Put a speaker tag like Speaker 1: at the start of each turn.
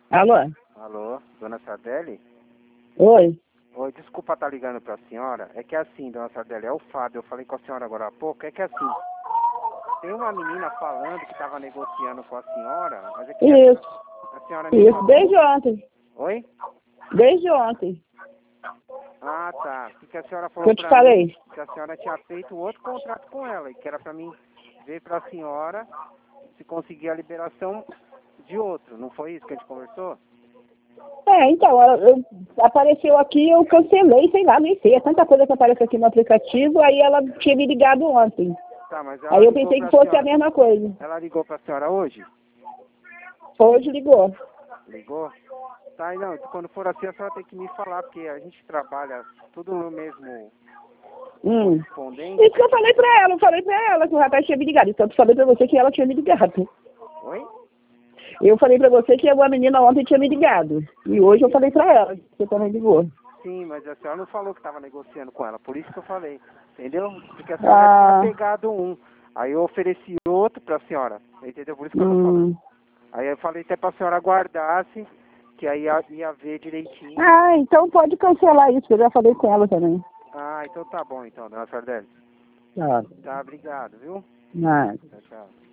Speaker 1: Alô?
Speaker 2: Alô, dona Sardelli?
Speaker 1: Oi?
Speaker 2: Oi, desculpa estar ligando para a senhora. É que assim, dona Sardelli, é o Fábio. Eu falei com a senhora agora há pouco. É que assim, tem uma menina falando que estava negociando com a senhora, mas é que
Speaker 1: Isso,
Speaker 2: a senhora me
Speaker 1: isso,
Speaker 2: falou...
Speaker 1: desde ontem.
Speaker 2: Oi?
Speaker 1: Desde ontem.
Speaker 2: Ah, tá. O que a senhora
Speaker 1: Que
Speaker 2: falou
Speaker 1: eu te
Speaker 2: para
Speaker 1: falei.
Speaker 2: mim? Que a senhora tinha feito outro contrato com ela e que era para mim ver para a senhora se conseguir a liberação de outro. Não foi isso que a gente conversou?
Speaker 1: Então, apareceu aqui, eu cancelei, sei lá, nem sei. É tanta coisa que aparece aqui no aplicativo, aí ela tinha me ligado ontem.
Speaker 2: Tá, mas ela
Speaker 1: Aí eu
Speaker 2: ligou
Speaker 1: pensei
Speaker 2: pra
Speaker 1: que fosse a
Speaker 2: senhora.
Speaker 1: mesma coisa.
Speaker 2: Ela ligou para a senhora hoje?
Speaker 1: Hoje ligou.
Speaker 2: Ligou? Tá, não, quando for assim a senhora tem que me falar, porque a gente trabalha tudo no mesmo correspondente.
Speaker 1: Isso que eu falei pra ela, que o rapaz tinha me ligado. Então eu falei pra você que ela tinha me ligado.
Speaker 2: Oi?
Speaker 1: Eu falei pra você que a menina ontem tinha me ligado. E hoje eu falei pra ela, que você também ligou.
Speaker 2: Sim, mas a senhora não falou que estava negociando com ela, por isso que eu falei. Entendeu? Porque a senhora tinha pegado um. Aí eu ofereci outro pra senhora. Entendeu? Por isso que eu tô falando. Aí eu falei até pra senhora guardasse, que aí ia ver direitinho.
Speaker 1: Então pode cancelar isso, que eu já falei com ela também.
Speaker 2: Ah, então tá bom então, dona Sardelli.
Speaker 1: Tá.
Speaker 2: Tá, obrigado, viu?
Speaker 1: Nada.
Speaker 2: Tchau, tchau.